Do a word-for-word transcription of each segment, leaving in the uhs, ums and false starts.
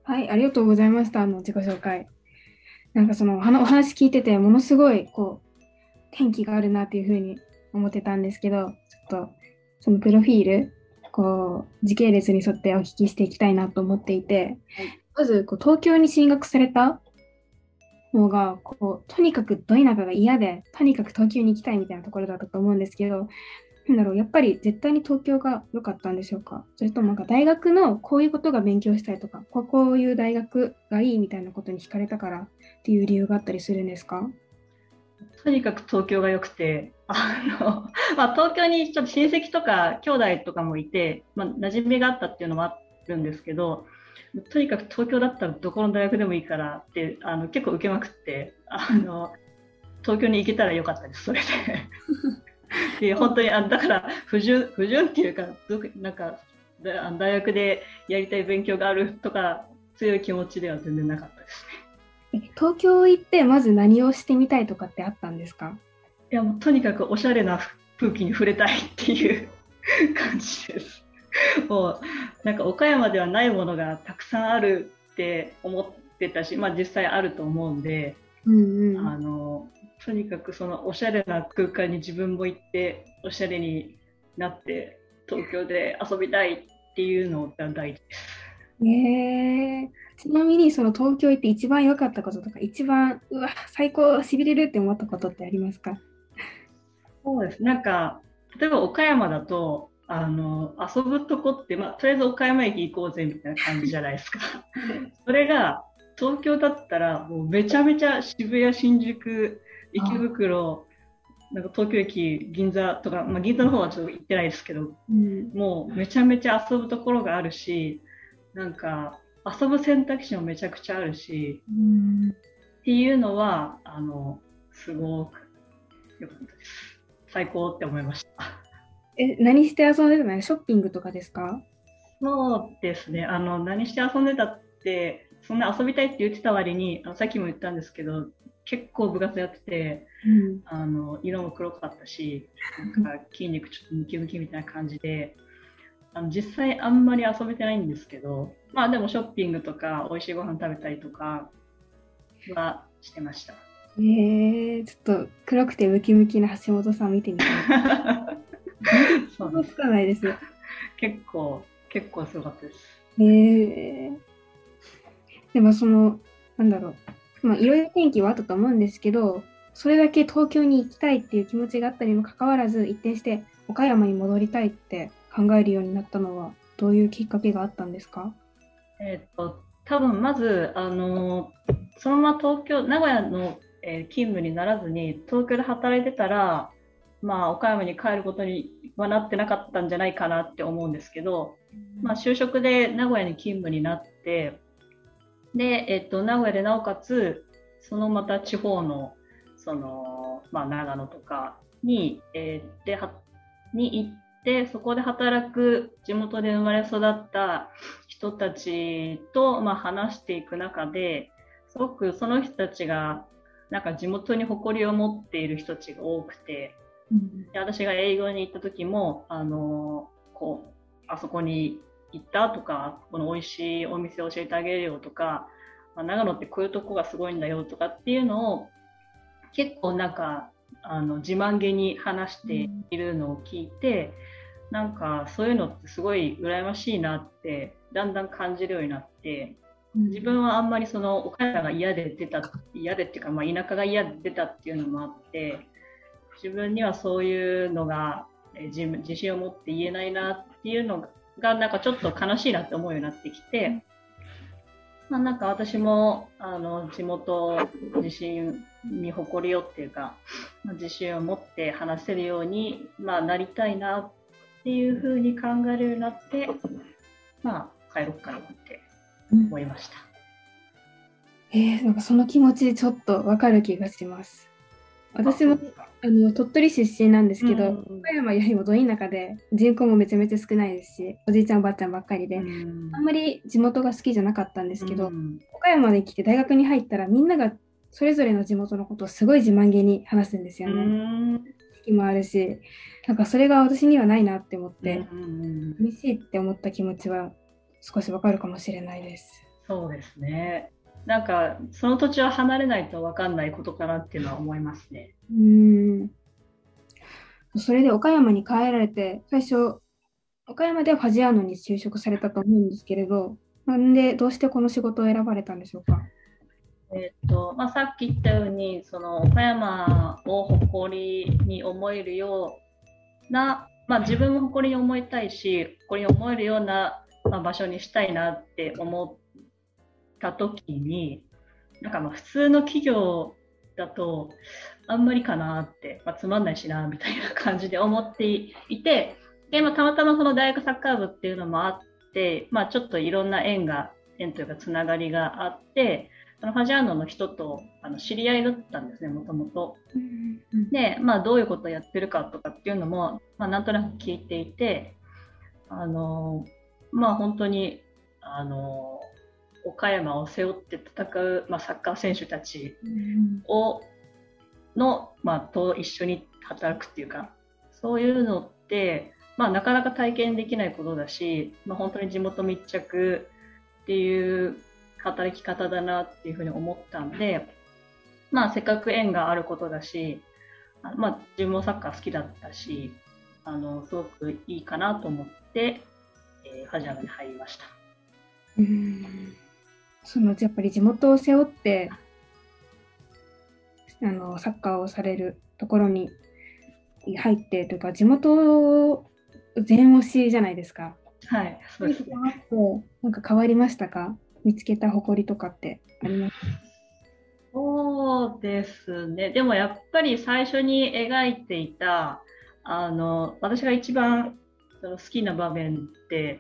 はい、ありがとうございました。あの自己紹介。なんかそのお話お話聞いてて、ものすごいこう転機があるなっていうふうに思ってたんですけど、ちょっとそのプロフィール、こう時系列に沿ってお聞きしていきたいなと思っていて、 はい。 まずこう東京に進学されたのがこう、とにかくど田舎が嫌で、とにかく東京に行きたいみたいなところだったと思うんですけど、なんだろう、やっぱり絶対に東京が良かったんでしょうか？それともなんか大学のこういうことが勉強したいとか、こうこういう大学がいいみたいなことに惹かれたからっていう理由があったりするんですか？ とにかく東京が良くて、あの、まあ、東京にちょっと親戚とか兄弟とかもいて、まあ、馴染みがあったっていうのもあるんですけど、とにかく東京だったらどこの大学でもいいからって、あの結構受けまくって、あの東京に行けたらよかったです、それで。で、本当に、あだから不純、不純っていうか、どなんか、だ大学でやりたい勉強があるとか、強い気持ちでは全然なかったですね。 え東京行ってまず何をしてみたいとかってあったんですか？ いや、もうとにかくおしゃれな空気に触れたいっていう感じです。もう、なんか岡山ではないものがたくさんあるって思ってたし、まあ実際あると思うんで、 うんうん。 あの、とにかくそのおしゃれな空間に自分も行って、おしゃれになって、東京で遊びたいっていうのが大事です。 えー、ちなみにその東京行って一番良かったこととか、一番うわ最高しびれるって思ったことってありますか？ そうです。なんか、例えば岡山だと、あの、遊ぶとこって、まあ、とりあえず岡山駅行こうぜみたいな感じじゃないですか。それが、東京だったら、もうめちゃめちゃ渋谷、新宿、池あ、 袋、なんか東京駅、銀座とか、まあ、銀座の方はちょっと行ってないですけど、 うん。 もうめちゃめちゃ遊ぶところがあるし、なんか、遊ぶ選択肢もめちゃくちゃあるし、 うん。 っていうのは、あの、すごく良かったです。最高って思いました。 え、何して遊んでたの？ショッピングとかですか？ そうですね。あの、何して遊んでたって、そんな遊びたいって言ってた割に、あのさっきも言ったんですけど、結構部活やってて、 うん。 あの、色も黒かったし、なんか筋肉ちょっとムキムキみたいな感じで、あの実際あんまり遊べてないんですけど、まあでもショッピングとか、美味しいご飯食べたりとかはしてました。 えー、ちょっと黒くてムキムキな橋本さん見てみたい。全然そうです。 想像つかないです。 結構、結構すごかったです。 えー、でもその、なんだろう、まあいろいろ天気はあったと思うんですけど、それだけ東京に行きたいっていう気持ちがあったにもかかわらず、一転して岡山に戻りたいって考えるようになったのは、どういうきっかけがあったんですか？ えっと、多分まず、あの、そのまま東京、名古屋の、えー勤務にならずに、東京で働いてたら、まあ、岡山に帰ることにはなってなかったんじゃないかなって思うんですけど、まあ、就職で名古屋に勤務になって、で、えっと、名古屋でなおかつ、そのまた地方の、その、まあ、長野とかに、えーで、は、に行って、そこで働く地元で生まれ育った人たちと、まあ、話していく中で、すごくその人たちが、なんか地元に誇りを持っている人たちが多くて、 うん。 で私が営業に行った時も、あの、こう、あそこに行ったとか、この美味しいお店を教えてあげるよとか、まあ、長野ってこういうとこがすごいんだよとかっていうのを結構なんかあの自慢げに話しているのを聞いて、なんかそういうのってすごい羨ましいなってだんだん感じるようになって、 うん。 自分はあんまりその岡山が嫌で出た、嫌でっていうか、まあ、田舎が嫌で出たっていうのもあって、自分にはそういうのが自自信を持って言えないなっていうのがなんかちょっと悲しいなって思うようになってきて、まあ、なんか私もあの地元自信に誇りをっていうか、まあ、自信を持って話せるように、まあ、なりたいなっていうふうに考えるようになって、まあ、帰ろうかなってうん。 思いました。 えー、なんかその気持ちちょっとわかる気がします。 あ、 私もそうですか。 あの鳥取出身なんですうけど、 ん。 岡山よりもど田舎で人口もめちゃめちゃ少ないですし、おじいちゃんおばあちゃんばっかりうで、あんん。 まり地元が好きじゃなかったんでうすけど、 ん。 岡山に来て大学に入ったらみんながそれぞれの地元のことをすごい自慢げに話すんですようね。 ん。 好きもあるし、なんかそれが私にはないなって思っうん。うて、 ん。 寂しいって思った気持ちは少しわかるかもしれないです。 そうですね。なんかその土地を離れないと分かんないことかなっていうのは思いますね。 うーん。それで岡山に帰られて、最初、岡山ではファジアーノに就職されたと思うんですけれど、なんで、どうしてこの仕事を選ばれたんでしょうか。 えっとまあ、さっき言ったようにその岡山を誇りに思えるような、まあ、自分も誇りに思いたいし誇りに思えるような、まあ、場所にしたいなって思った時になんかまあ普通の企業だとあんまりかなって、まあ、つまんないしなみたいな感じで思っていてで、まあ、たまたまその大学サッカー部っていうのもあって、まあ、ちょっといろんな縁が縁というかつながりがあってそのファジャーノの人とあの知り合いだったんですねもともと。で、まあ、どういうことをやってるかとかっていうのも、まあ、なんとなく聞いていてあのまあ本当にあの岡山を背負って戦う、まあ、サッカー選手たちをの、まあ、と一緒に働くっていうかそういうのって、まあ、なかなか体験できないことだし、まあ、本当に地元密着っていう働き方だなっていうふうに思ったんで、まあ、せっかく縁があることだし、まあ、自分もサッカー好きだったしあのすごくいいかなと思って、えー、ファジアムに入りました。 うーん、そのやっぱり地元を背負ってあのサッカーをされるところに入ってというか地元全推しじゃないですか。 はい、そうですね。 なんか変わりましたか？見つけた誇りとかってありますか？ そうですね。でもやっぱり最初に描いていた、あの、私が一番その好きな場面って、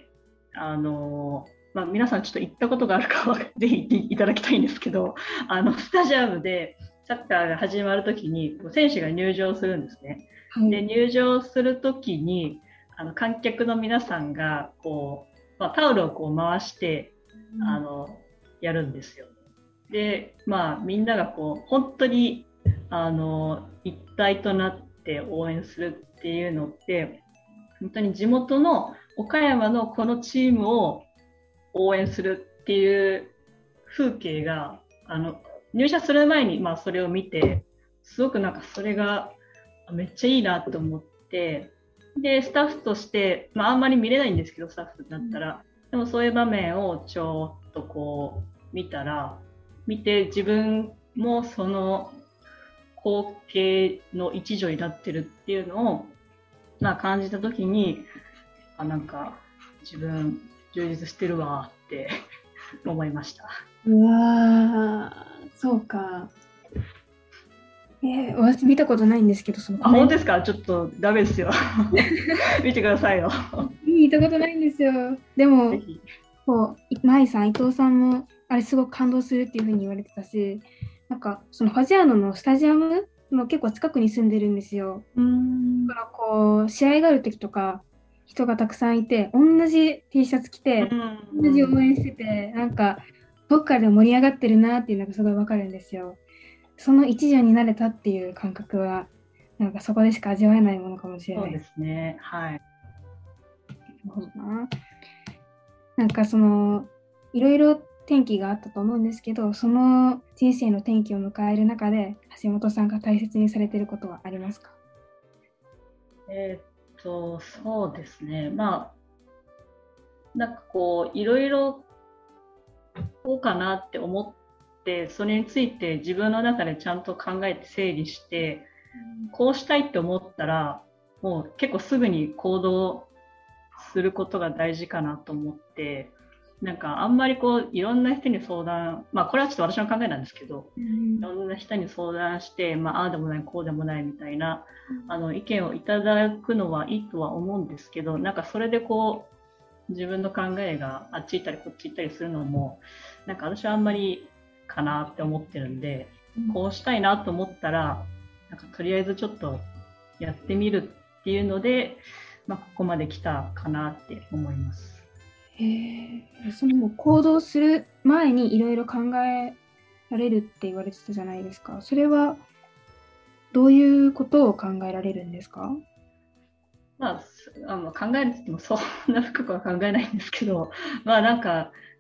あの、まあ、皆さんちょっと行ったことがあるかはぜひ行っていただきたいんですけど、あの、スタジアムでサッカーが始まるときに選手が入場するんですね。はい、で、入場するときに、あの、観客の皆さんが、こう、まあ、タオルをこう回して、あの、やるんですよ。で、まあ、みんながこう本当にあの一体となって応援するっていうのって本当に地元の岡山のこのチームを応援するっていう風景があの入社する前にまあそれを見てすごくなんかそれがめっちゃいいなと思ってでスタッフとして、まあ、あんまり見れないんですけどスタッフだったらでもそういう場面をちょっとこう見たら見て自分もその光景の一助になってるっていうのを、まあ、感じた時にあなんか自分充実してるわって思いました。 うわー、そうか。えー、私見たことないんですけどそのあ本当ですか？ちょっとダメですよ見てくださいよ見たことないんですよ。でもこう舞さん伊藤さんもあれすごく感動するっていう風に言われてたしなんかそのファジアーノのスタジアムの結構近くに住んでるんですよ。 うんだからこう試合がある時とか人がたくさんいて同じ T シャツ着て同じ応援しててなんかどっかで盛り上がってるなっていうのがすごいわかるんですよ。その一助になれたっていう感覚はなんかそこでしか味わえないものかもしれない。 そうですね。はい。 ななんかそのいろいろ転機があったと思うんですけどその人生の転機を迎える中で橋本さんが大切にされていることはありますか？ えー、っとそうですねまあなんかこういろいろこうかなって思ってそれについて自分の中でちゃんと考えて整理してこうしたいって思ったらもう結構すぐに行動することが大事かなと思ってなんかあんまりこういろんな人に相談まあこれはちょっと私の考えなんですけど、うん、いろんな人に相談して、まあ、ああでもないこうでもないみたいな、うん、あの意見をいただくのはいいとは思うんですけどなんかそれでこう自分の考えがあっち行ったりこっち行ったりするのもなんか私はあんまりかなって思ってるんで、うん、こうしたいなと思ったらなんかとりあえずちょっとやってみるっていうので、まあ、ここまで来たかなって思います。 へえ、その行動する前にいろいろ考えられるって言われてたじゃないですか。それはどういうことを考えられるんですか？ まあ、あの考えるって言ってもそんな深くは考えないんですけど、まあなんか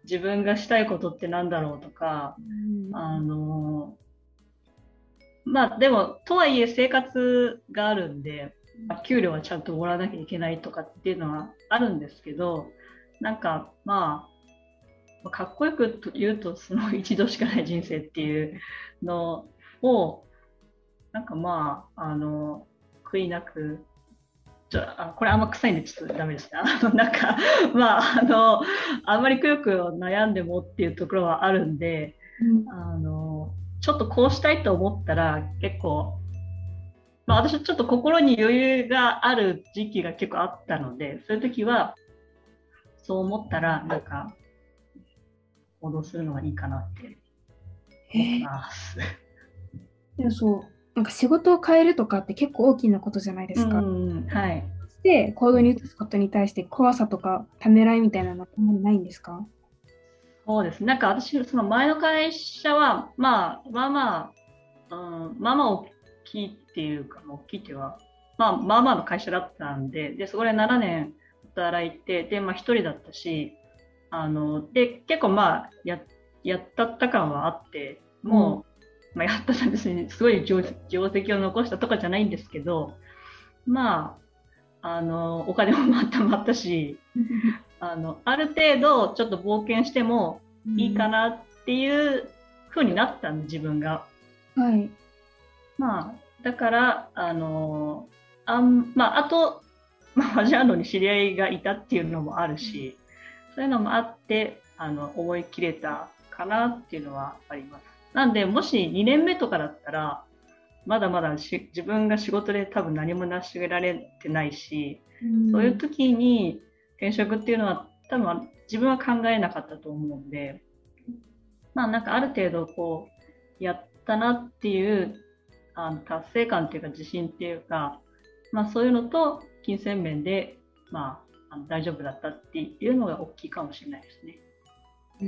自分がしたいことってなんだろうとか、 うん、 あの、まあでも、とはいえ生活があるんで、まあ給料はちゃんともらわなきゃいけないとかっていうのはあるんですけど、なんかまあ、かっこよく言うと、その一度しかない人生っていうのを、なんかまあ、あの、悔いなく、ちょあこれあんま臭いんでちょっとダメですね。あのなんか、まあ、あの、あんまりくよくよ悩んでもっていうところはあるんで、 うん、 あの、ちょっとこうしたいと思ったら結構、まあ私はちょっと心に余裕がある時期が結構あったので、そういう時は、そう思ったら、なんか、行動するのがいいかなって思ってえます。 ー、でもそう、なんか仕事を変えるとかって結構大きなことじゃないでうすか。 ん、はい。 で、行動に移すことに対して怖さとかためらいみたいなのはあんまりないんですか？ そうですね。なんか私、その前の会社は、まあ、まあまあ、うん、まあまあ大きいっていうか、大きいっていうか、まあまあまあの会社だったんで、で、そこでななねん働いて、で、まあ一人だったし、あの、で、結構まあ、や、やったった感はあって、 うん。 もう、まあ、やったら別にすごい業績を残したとかじゃないんですけど、まあ、あの、お金もまたまったし、あの、ある程度ちょっと冒険してもいいかうん、 なっていう風になったんで、自分が。 はい。 まあ、だから、あの、あん、まあ、あと、まあ、ファジアンドに知り合いがいたっていうのもあるし、そういうのもあって、あの、思い切れたかなっていうのはあります。なんで、もしにねんめとかだったら、まだまだし自分が仕事で多分何も成し遂げられてないし、 うそういうん、 時に転職っていうのは多分自分は考えなかったと思うんで、まあなんかある程度こう、やったなっていうあの達成感っていうか自信っていうか、まあそういうのと金銭面で、まあ、あの大丈夫だったっていうのが大きいかもしれないですね。 うん、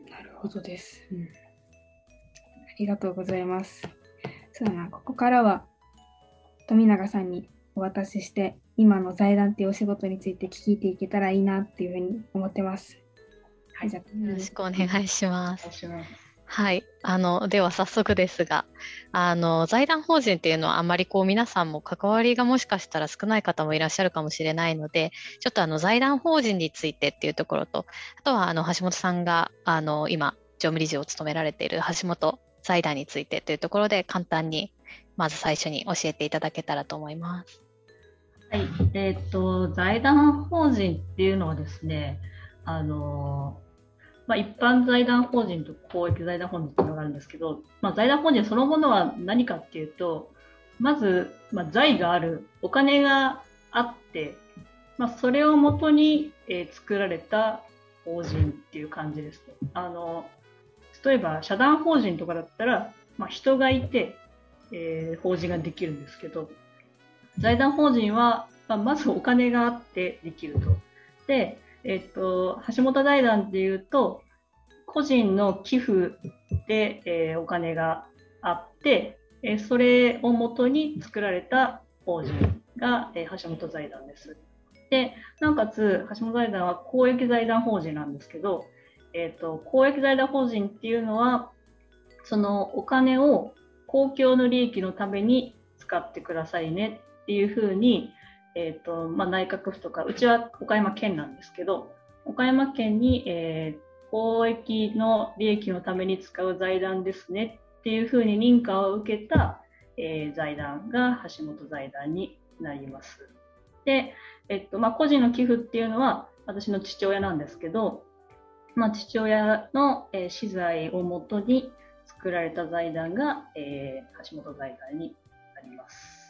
なるほどです。うん、ありがとうございます。そうだな、ここからは富永さんにお渡しして、今の財団っていうお仕事について聞いていけたらいいなっていうふうに思ってます。 はい。 じゃあ、 よろしくお願いします。 お願いします。 はい。あの、では早速ですが、あの、財団法人っていうのはあまりこう皆さんも関わりがもしかしたら少ない方もいらっしゃるかもしれないので、ちょっとあの財団法人についてっていうところと、あとはあの橋本さんがあの今常務理事を務められている橋本財団についてというところで簡単にまず最初に教えていただけたらと思います。 はい。えっと、財団法人っていうのはですね、あの、まあ、一般財団法人と公益財団法人っていうのがあるんですけど、まあ、財団法人そのものは何かっていうと、まず、まあ、財がある、お金があって、まあ、それをもとに、えー作られた法人っていう感じですね。あの、例えば社団法人とかだったら、まあ、人がいて、えー法人ができるんですけど、財団法人は、まあ、まずお金があってできると。で、えっと、橋本財団っていうと、個人の寄付で、えーお金があって、えーそれをもとに作られた法人が、えー橋本財団です。で、なおかつ、橋本財団は公益財団法人なんですけど、えっと、公益財団法人っていうのは、そのお金を公共の利益のために使ってくださいねっていうふうに、えーとまあ、内閣府とか、うちは岡山県なんですけど、岡山県に、えー、公益の利益のために使う財団ですねっていうふうに認可を受けた、えー、財団が橋本財団になります。で、えっとまあ、個人の寄付っていうのは私の父親なんですけど、まあ、父親の、えー、資材をもとに作られた財団が、えー、橋本財団になります。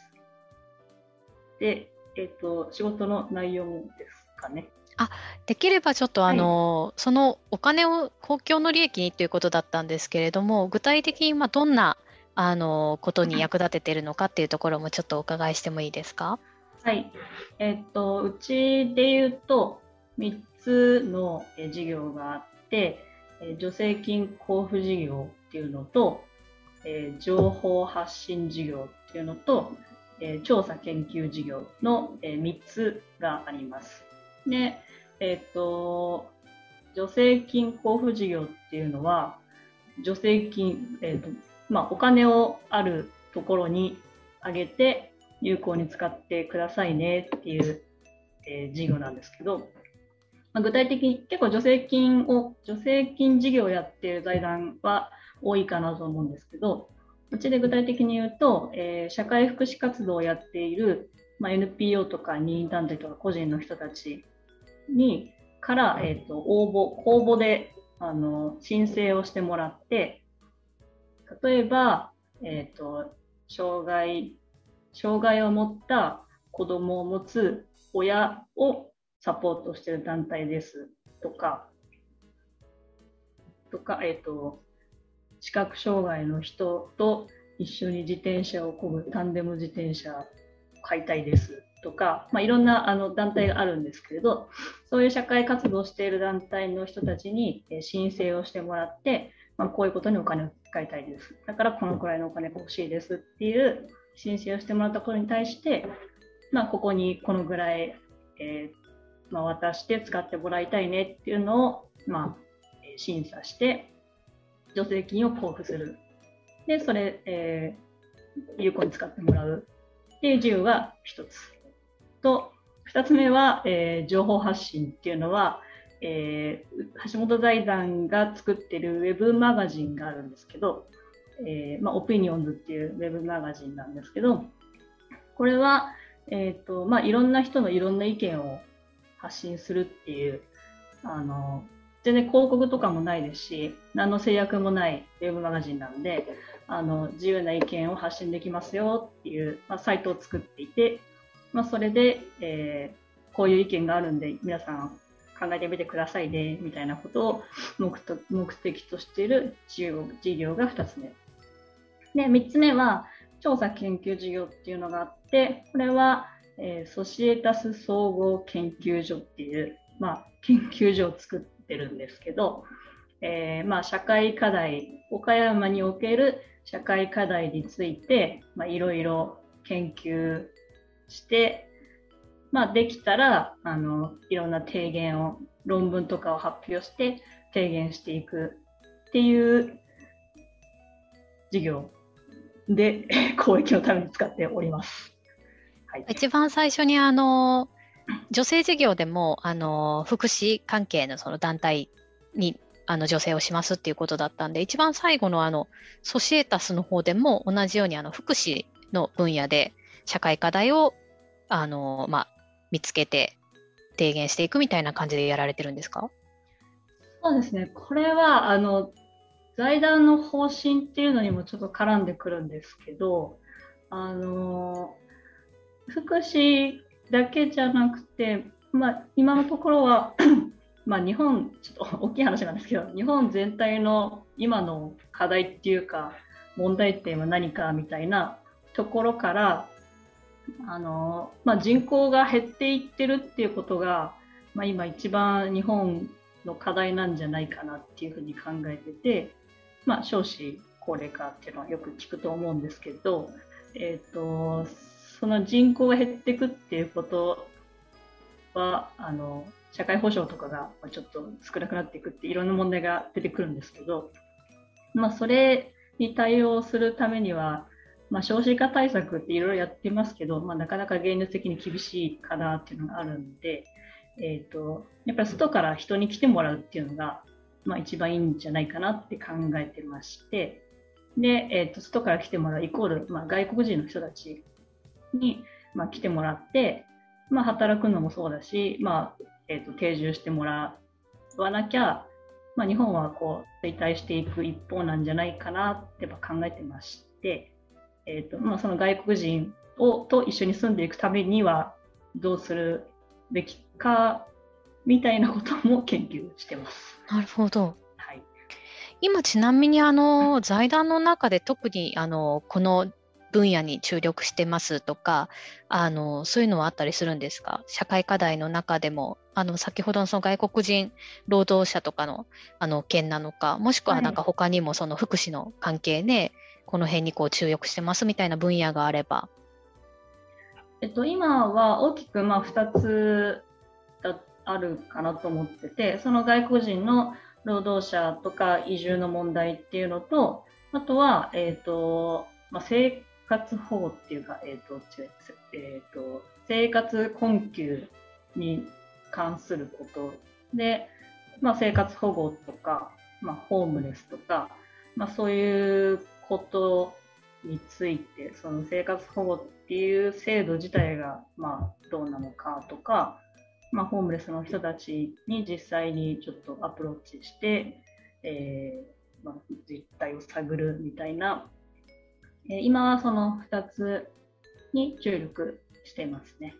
で、えっ、と、仕事の内容ですかね。 あ、できればちょっとあはい。 の、そのお金を公共の利益にということだったんですけれども、具体的にまあどんなあのことに役立てているのかっていうところもちょっとお伺いしてもいいですか？ はい。えっ、と、うちで言うと、みっつのえー事業があって、えー助成金交付事業っていうのと、えー情報発信事業っていうのと、えー調査研究事業の、えーみっつがあります。で、えっ、と、 助成金交付事業っていうのは、助成金、えーとまあ、お金をあるところにあげて有効に使ってくださいねっていう、えー、事業なんですけど、まあ、具体的に結構助成金を、助成金事業をやっている財団は多いかなと思うんですけど、うちで具体的に言うと、えー、社会福祉活動をやっている、まあ、エヌピーオー とか任意団体とか個人の人たちにから、えーと、応募、公募であの申請をしてもらって、例えば、えーと、障害、障害を持った子どもを持つ親をサポートしている団体ですとか、とか、えっと、視覚障害の人と一緒に自転車を漕ぐタンデム自転車を買いたいですとか、まあ、いろんなあの団体があるんですけれど、そういう社会活動をしている団体の人たちに申請をしてもらって、まあ、こういうことにお金を使いたいです。だからこのくらいのお金が欲しいですっていう申請をしてもらったことに対して、まあ、ここにこのぐらい、えーまあ、渡して使ってもらいたいねっていうのを、まあ、審査して助成金を交付する。で、それ、えー、有効に使ってもらうっていう事業が一つ。と、二つ目は、えー、情報発信っていうのは、えー、橋本財団が作っているウェブマガジンがあるんですけど、えーまあ、オピニオンズっていうウェブマガジンなんですけど、これは、えーとまあ、いろんな人のいろんな意見を発信するっていう、あの全然広告とかもないですし、何の制約もないウェブマガジンなんで、あの自由な意見を発信できますよっていう、まあ、サイトを作っていて、まあ、それで、えー、こういう意見があるんで皆さん考えてみてくださいねみたいなことを目と目的としている事業、事業がふたつめ。で、みっつめは調査研究事業っていうのがあって、これは、えー、ソシエタス総合研究所っていう、まあ、研究所を作ってるんですけど、えーまあ、社会課題、岡山における社会課題について、まあ、いろいろ研究して、まあ、できたらあのいろんな提言を、論文とかを発表して提言していくっていう事業で公益のために使っております。はい、 一番最初にあの女性事業でもあの福祉関係のその団体にあの助成をしますっていうことだったんで、一番最後のあのソシエタスの方でも同じようにあの福祉の分野で社会課題をあの、まあ、見つけて提言していくみたいな感じでやられてるんですか？ そうですね、これはあの財団の方針っていうのにもちょっと絡んでくるんですけど、あの福祉だけじゃなくて、まあ、今のところはまあ日本、ちょっと大きい話なんですけど、日本全体の今の課題っていうか問題点は何かみたいなところから、あの、まあ、人口が減っていってるっていうことが、まあ、今一番日本の課題なんじゃないかなっていうふうに考えてて、まあ、少子高齢化っていうのはよく聞くと思うんですけど、えーと、その人口が減っていくっていうことは、あの社会保障とかがちょっと少なくなっていくっていろんな問題が出てくるんですけど、まあ、それに対応するためには、まあ、少子化対策っていろいろやってますけど、まあ、なかなか現実的に厳しいかなっていうのがあるんで、えーと、やっぱり外から人に来てもらうっていうのが、まあ、一番いいんじゃないかなって考えてまして、で、えーと、外から来てもらうイコール、まあ、外国人の人たちに、まあ、来てもらって、まあ、働くのもそうだし、まあえーと、定住してもらわなきゃ、まあ、日本はこう衰退していく一方なんじゃないかなってやっぱ考えてまして、えーとまあ、その外国人をと一緒に住んでいくためにはどうするべきかみたいなことも研究してます。 なるほど。 はい、 今ちなみにあの財団の中で特にあのこの分野に注力してますとか、あのそういうのはあったりするんですか？社会課題の中でもあの先ほどのその外国人労働者とかのあの件なのか、もしくはなんか他にもその福祉の関係で、ね、この辺にこう注力してますみたいな分野があれば。 えっと、今は大きくまあふたつだあるかなと思ってて、その外国人の労働者とか移住の問題っていうのと、あとは、えっと、まあ、生活保護っていうか、えっと、違う、えっと、生活困窮に関することで、まあ、生活保護とか、まあ、ホームレスとか、まあ、そういうことについて、その生活保護っていう制度自体が、まあ、どうなのかとか、まあ、ホームレスの人たちに実際にちょっとアプローチして、えーまあ、実態を探るみたいな、えー、今はそのふたつに注力していますね。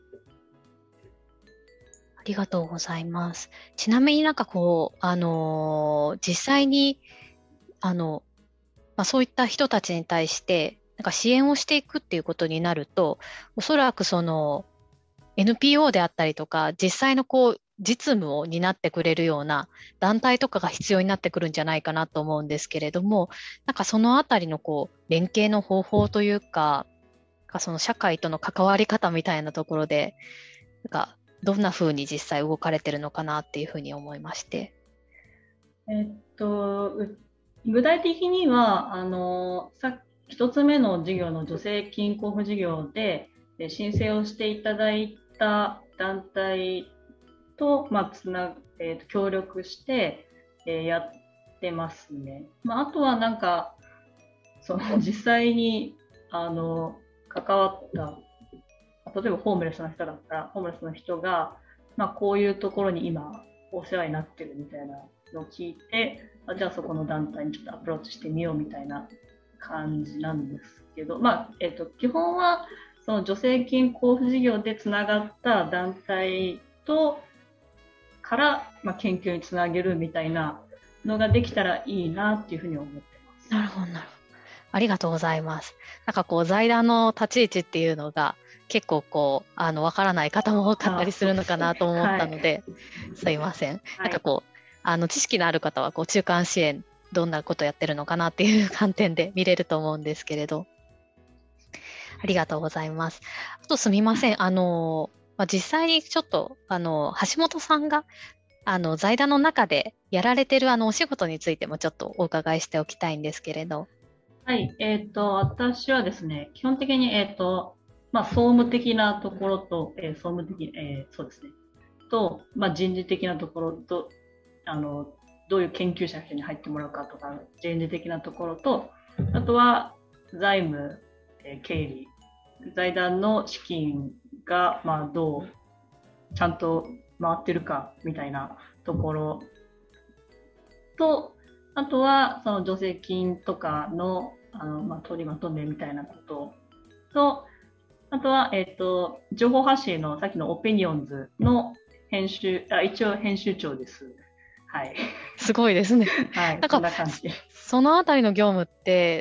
ありがとうございます。ちなみになんかこう、あのー、実際に、あの、まあ、そういった人たちに対して、なんか支援をしていくっていうことになると、おそらくその エヌピーオー であったりとか、実際のこう、実務を担ってくれるような団体とかが必要になってくるんじゃないかなと思うんですけれども、なんかそのあたりのこう、連携の方法というか、その社会との関わり方みたいなところで、なんかどんな風に実際動かれてるのかなっていうふうに思いまして。 えっと、具体的には、あの、さ一つ目の事業の助成金交付事業で申請をしていただいた団体と、まあ、つな、えーと、協力して、えー、やってますね。まあ、あとはなんか、その実際に、あの、関わった、例えばホームレスの人だったら、ホームレスの人が、まあ、こういうところに今お世話になってるみたいなのを聞いて、あ、じゃあそこの団体にちょっとアプローチしてみようみたいな感じなんですけど、まあ、えっと、基本はその助成金交付事業でつながった団体とから、まあ、研究につなげるみたいなのができたらいいなっていうふうに思ってます。 なるほど、なるほど。ありがとうございます。なんかこう財団の立ち位置っていうのが結構こうあのわからない方も多かったりするのかなと思ったので、はい、すいません。はい、なんかこうあの知識のある方はこう中間支援どんなことやってるのかなっていう観点で見れると思うんですけれど、ありがとうございます。あとすみません。あの、まあ、実際にちょっとあの橋本さんがあの財団の中でやられてるあのお仕事についてもちょっとお伺いしておきたいんですけれど。 はい、えっと、私はですね、基本的に、えっと、まあ、総務的なところと、えー、総務的、えー、そうですね、と、まあ、人事的なところと、あの、どういう研究者に入ってもらうかとか、人事的なところと、あとは財務、えー、経理、財団の資金が、まあ、どうちゃんと回ってるかみたいなところと、あとはその助成金とかの、あの、まあ、取りまとめみたいなことと、あとは、えっと、情報発信のさっきのオピニオンズの編集、あ、一応編集長です。はい。 すごいですね。 はい。 なんか、 こんな感じ。 そのあたりの業務って、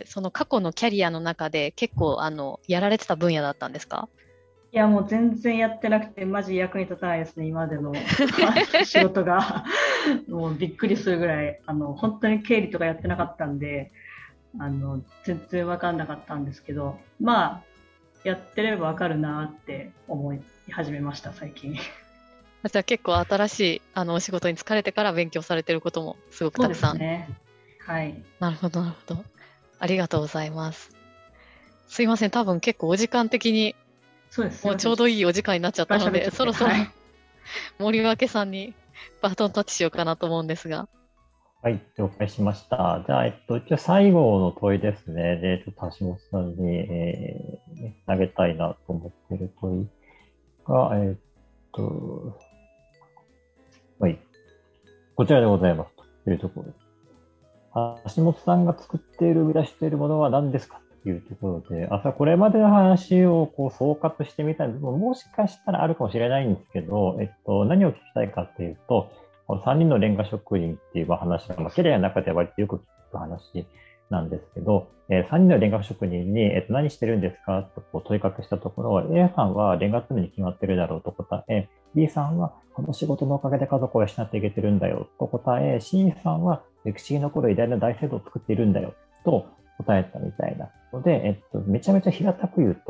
その過去のキャリアの中で結構、あの、やられてた分野だったんですか？ いや、もう全然やってなくて、マジ役に立たないですね、今までの仕事が。もうびっくりするぐらい、あの、本当に経理とかやってなかったんで、あの、全然わかんなかったんですけど、まあ、やってればわかるなって思い始めました、最近。じゃあ結構新しいあのお仕事に疲れてから勉強されてることもすごくたくさん。 そうですね。はい。 なるほど、なるほど。ありがとうございます。すいません、多分結構お時間的に、 そうです。 もうちょうどいいお時間になっちゃったので、そろそろ、はい、森脇さんにバトンタッチしようかなと思うんですが。 はい、了解しました。じゃあ、えっと、一応最後の問いですね。で、ちょっと橋本さんに、えー、投げたいなと思っている問いが、えー、っと、はい。こちらでございますというところです。橋本さんが作っている、生み出しているものは何ですかというところで、朝これまでの話をこう総括してみたいのも、もしかしたらあるかもしれないんですけど、えっと、何を聞きたいかというと、さんにんのレンガ職人っていう話が、まあ、キャリアの中では割とよく聞く話なんですけど、えー、さんにんのレンガ職人に、えー、と何してるんですかとこう問いかけしたところ、A さんはレンガ積むに決まってるだろうと答え、B さんはこの仕事のおかげで家族を養っていけてるんだよと答え、C さんは歴史に残る偉大な大制度を作っているんだよと答えたみたいなので、えっと、めちゃめちゃ平たく言うと、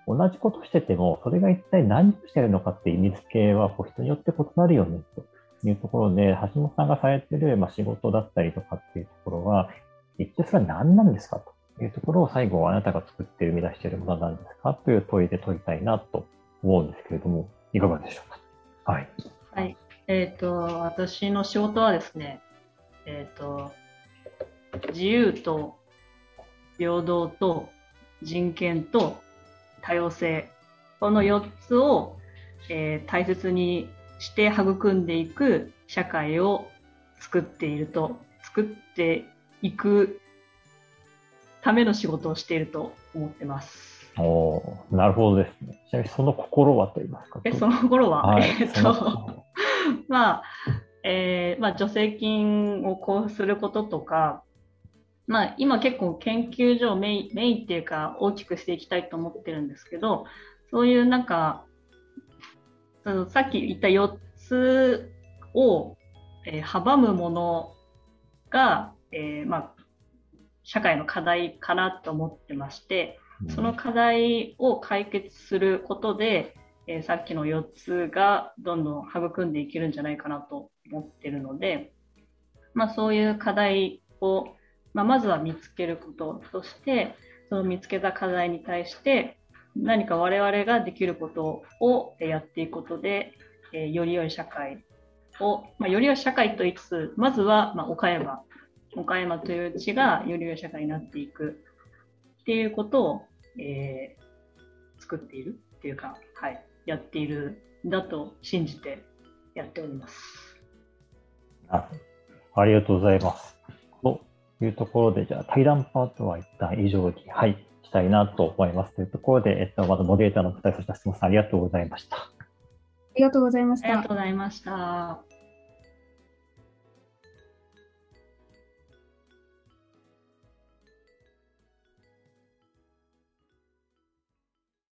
同じことしてても、それが一体何をしてるのかっていう意味付けはこう人によって異なるよねというところで、橋本さんがされてる、まあ、仕事だったりとかっていうところは、一体それは何なんですかというところを最後はあなたが作って生み出しているものは何ですかという問いで問いたいなと思うんですけれども、いかがでしょうか。はい。 はい。えっと、私の仕事はですね、えっと、自由と平等と人権と多様性、このよっつを、えー、大切にして育んでいく社会を作っていると、作っていくための仕事をしていると思ってます。 おー、なるほどですね。ちなみにその心はと言いますか。 え、その頃は、 はい、 えっと、まあ、えー、まあ、助成金を交付することとか、まあ、今結構研究所をメイン、メインっていうか大きくしていきたいと思ってるんですけど、そういうなんか、そのさっき言ったよっつを、えー、阻むものが、えー、まあ、社会の課題かなと思ってまして、その課題を解決することで、えー、さっきのよっつがどんどん育んでいけるんじゃないかなと思ってるので、まあ、そういう課題をまあ、まずは見つけることとして、その見つけた課題に対して何か我々ができることをやっていくことで、えー、より良い社会を、まあ、より良い社会と言いつつ、まずは、まあ、岡山、岡山という地がより良い社会になっていくっていうことを、えー、作っているっていうか、はい、やっているんだと信じてやっております。 あ、ありがとうございます。というところで、じゃあ対談パートは一旦以上に、はい、したいなと思います。というところで、えっと、まずモデレーターの二人、そして橋本さん、ありがとうございました。 ありがとうございました。 ありがとうございました。